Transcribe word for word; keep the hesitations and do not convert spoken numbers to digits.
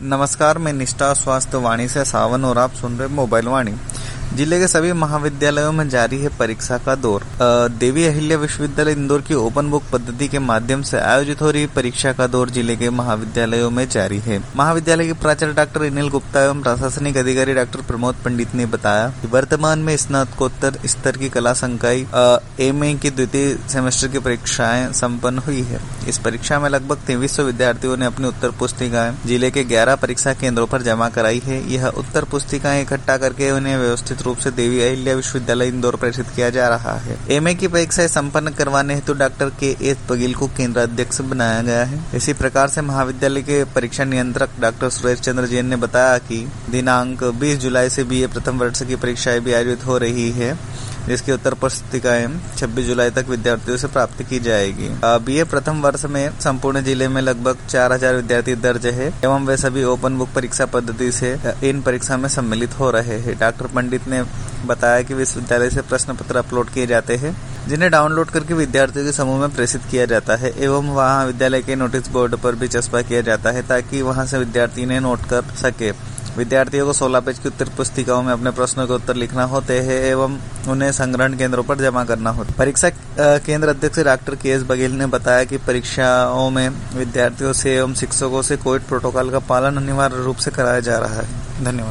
नमस्कार, मैं निष्ठा स्वास्थ्य वाणी से सावन और आप सुन रहे मोबाइल वाणी। जिले के सभी महाविद्यालयों में जारी है परीक्षा का दौर। देवी अहिल्या विश्वविद्यालय इंदौर की ओपन बुक पद्धति के माध्यम से आयोजित हो रही परीक्षा का दौर जिले के महाविद्यालयों में जारी है। महाविद्यालय के प्राचार्य डॉक्टर अनिल गुप्ता एवं प्रशासनिक अधिकारी डॉक्टर प्रमोद पंडित ने बताया कि वर्तमान में स्नातकोत्तर स्तर की कला संकाय एम ए की द्वितीय सेमेस्टर की परीक्षाएं संपन्न हुई है। इस परीक्षा में लगभग तेईस सौ विद्यार्थियों ने अपनी उत्तर पुस्तिकाएं जिले के ग्यारह परीक्षा केंद्रों पर जमा कराई है। यह उत्तर पुस्तिकाएं इकट्ठा करके उन्हें व्यवस्थित रूप से देवी अहिल्या विश्वविद्यालय इंदौर प्रेषित किया जा रहा है। एमए की परीक्षाएं संपन्न करवाने हेतु डॉक्टर के एस बघेल को केंद्र अध्यक्ष बनाया गया है। इसी प्रकार से महाविद्यालय के परीक्षा नियंत्रक डॉक्टर सुरेश चंद्र जैन ने बताया कि दिनांक बीस जुलाई से बीए प्रथम वर्ष की परीक्षाएं भी आयोजित हो रही है, जिसकी उत्तर पुस्तिकाएं छब्बीस जुलाई तक विद्यार्थियों से प्राप्त की जाएगी। बीए प्रथम वर्ष में संपूर्ण जिले में लगभग चार हजार विद्यार्थी दर्ज है एवं वे सभी ओपन बुक परीक्षा पद्धति से इन परीक्षा में सम्मिलित हो रहे हैं। डॉक्टर पंडित ने बताया कि विश्वविद्यालय से प्रश्न पत्र अपलोड किए जाते हैं, जिन्हें डाउनलोड करके विद्यार्थियों के समूह में प्रेषित किया जाता है एवं वहां विद्यालय के नोटिस बोर्ड पर भी चस्पा किया जाता है ताकि वहां से विद्यार्थी ने नोट कर सके। विद्यार्थियों को सोलह पेज की उत्तर पुस्तिकाओं में अपने प्रश्नों के उत्तर लिखना होते हैं एवं उन्हें संग्रहण केंद्रों पर जमा करना होता है। परीक्षा केंद्र अध्यक्ष डॉक्टर के एस बघेल ने बताया कि परीक्षाओं में विद्यार्थियों से एवं शिक्षकों से कोविड प्रोटोकॉल का पालन अनिवार्य रूप से कराया जा रहा है। धन्यवाद।